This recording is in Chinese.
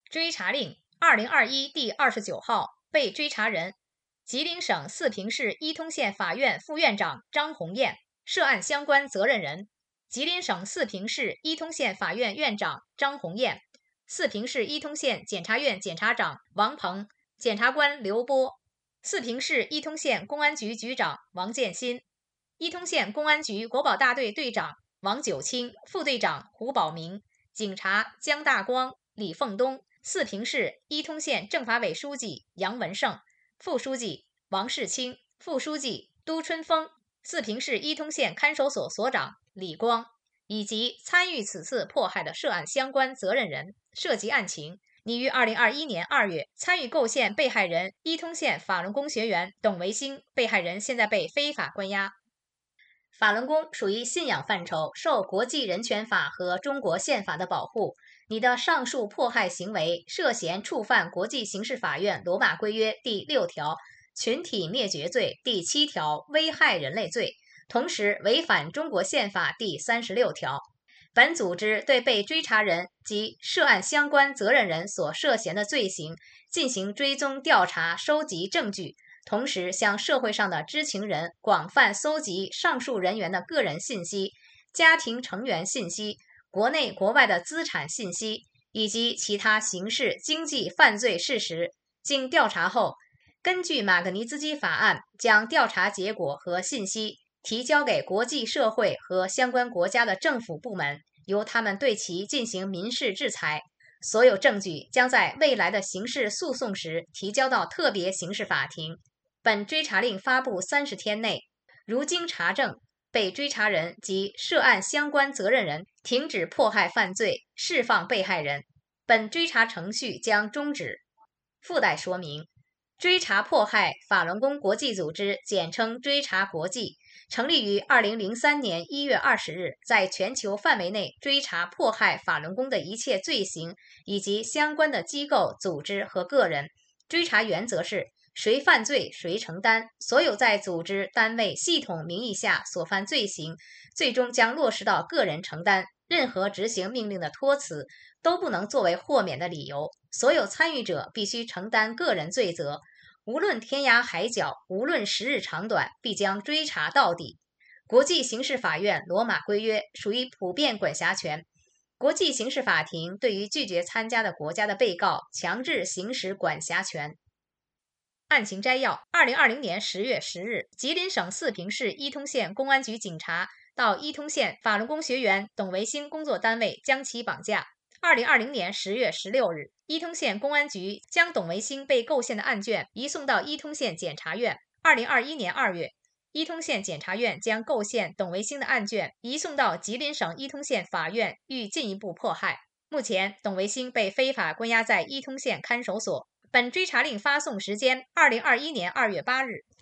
追查令2021第29号，被追查人：吉林省四平市伊通县法院副院长张红艳，涉案相关责任人：吉林省四平市伊通县法院院长张红艳，四平市伊通县检察院检察长王鹏，检察官刘波，四平市伊通县公安局局长王建新，伊通县公安局国保大队队长王九清，副队长胡宝明，警察姜大光、李凤东，四平市伊通县政法委书记杨文胜，副书记王世清，副书记都春风，四平市伊通县看守所所长李光，以及参与此次迫害的涉案相关责任人。涉及案情，拟于2021年2月参与构陷被害人伊通县法轮功学员董维兴，被害人现在被非法关押。法轮功属于信仰范畴，受国际人权法和中国宪法的保护。你的上述迫害行为涉嫌触犯国际刑事法院罗马规约第6条群体灭绝罪、第7条危害人类罪，同时违反中国宪法第36条。本组织对被追查人及涉案相关责任人所涉嫌的罪行进行追踪调查，收集证据，同时向社会上的知情人广泛搜集上述人员的个人信息、家庭成员信息、国内国外的资产信息以及其他刑事经济犯罪事实。经调查后，根据马格尼兹基法案，将调查结果和信息提交给国际社会和相关国家的政府部门，由他们对其进行民事制裁。所有证据将在未来的刑事诉讼时提交到特别刑事法庭。本追查令发布30天内，如经查证，被追查人及涉案相关责任人停止迫害犯罪，释放被害人，本追查程序将终止。附带说明：追查迫害法轮功国际组织，简称追查国际，成立于2003年1月20日，在全球范围内追查迫害法轮功的一切罪行以及相关的机构、组织和个人。追查原则是谁犯罪谁承担，所有在组织、单位、系统名义下所犯罪行，最终将落实到个人承担。任何执行命令的托辞都不能作为豁免的理由，所有参与者必须承担个人罪责。无论天涯海角，无论时日长短，必将追查到底。国际刑事法院罗马规约属于普遍管辖权，国际刑事法庭对于拒绝参加的国家的被告强制行使管辖权。案情摘要：2020年10月10日，吉林省四平市伊通县公安局警察到伊通县法轮功学员董维兴工作单位将其绑架。2020年10月16日，伊通县公安局将董维兴被构陷的案卷移送到伊通县检察院。2021年2月，伊通县检察院将构陷董维兴的案卷移送到吉林省伊通县法院，予进一步迫害。目前，董维兴被非法关押在伊通县看守所。本追查令发送时间：2021年2月8日。